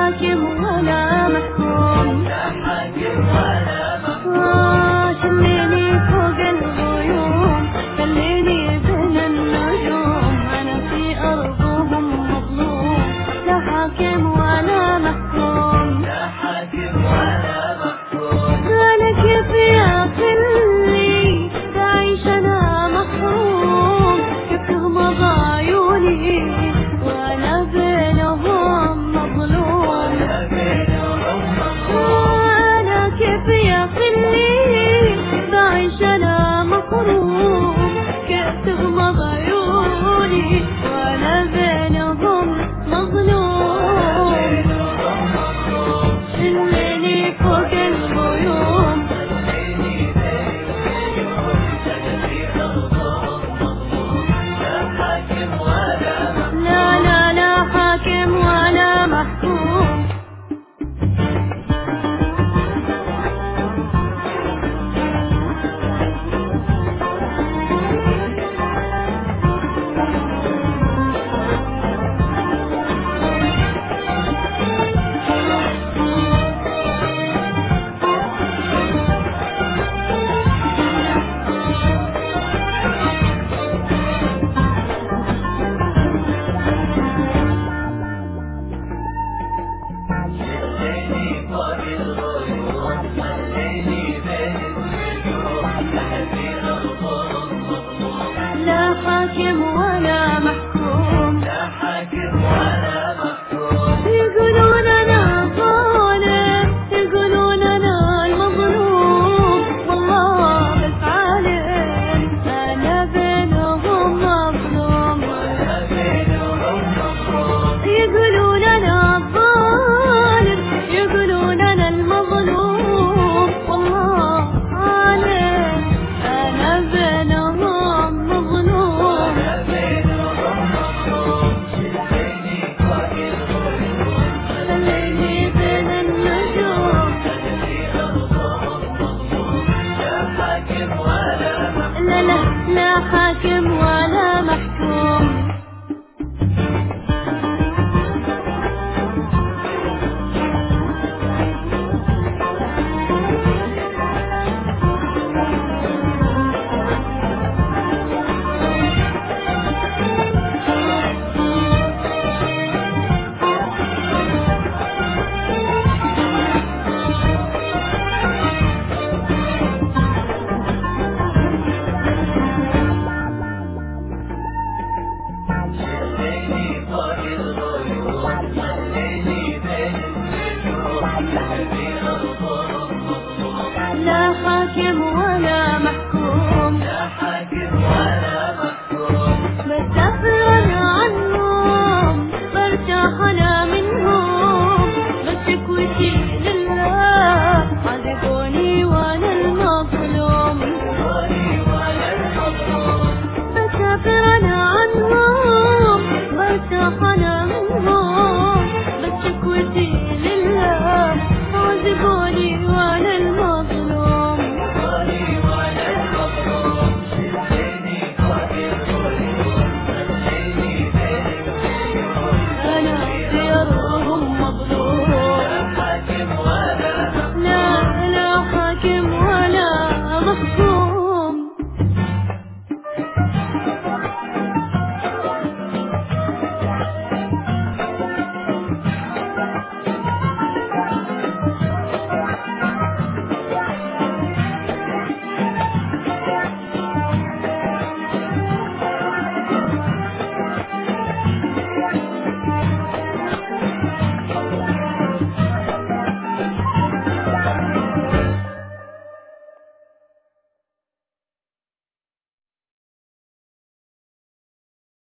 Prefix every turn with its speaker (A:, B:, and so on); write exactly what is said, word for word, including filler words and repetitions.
A: حاكم ولا محكوم،
B: لا حاكم ولا محكوم.
A: آه شليني فوق الغيوم، خليني بين النجوم، أنا في أرضهم مظلوم. لا حاكم ولا محكوم،
B: لا حاكم ولا محكوم.
A: أنا كيف يا خلي بعيش أنا محروم، كيف تغمض عيوني وأنا بينهم مظلوم.
B: وأنا بينهم مظلوم.
A: أنا كيف يا خلي بعيش أنا محروم، كيف تغمض عيوني وأنا بينهم مظلوم. شليني فوق الغيوم،
B: خليني بين النجوم، أنا في أرضهم مظلوم. لا حاكم ولا محكوم.
A: لا لا لا حاكم ولا محكوم.
B: شليني فوق الغيوم، خليني بين النجوم، أنا في أرضهم مظلوم.
A: لا حاكم ولا محكوم،
B: لا حاكم ولا محكوم.
A: يقولون أنا ظالم، يقولون أنا المظلوم، والله بس عالم أنا بينهم مظلوم.
B: وأنا بينهم مظلوم.
A: يقولون أنا الظالم، يقولون أنا المظلوم، والله عالم أنا بينهم مظلوم.
B: وأنا بينهم مظلوم. شليني فوق الغيوم،
A: خليني بين النجوم،
B: أنا في أرضهم مظلوم. لا حاكم ولا محكوم.
A: لا لا لا حاكم ولا محكوم.
B: شليني فوق الغيوم، خليني بين النجوم، أنا في أرضهم مظلوم.
A: لا حاكم ولا محكوم،
B: لا حاكم ولا محكوم.
A: بسافر أنا عنهم، برتاح أنا منهم، بشكوتي لله، عذبوني وأنا المظلوم.
B: وني وأنا المظلوم.
A: بسافر أنا عنهم، برتاح أنا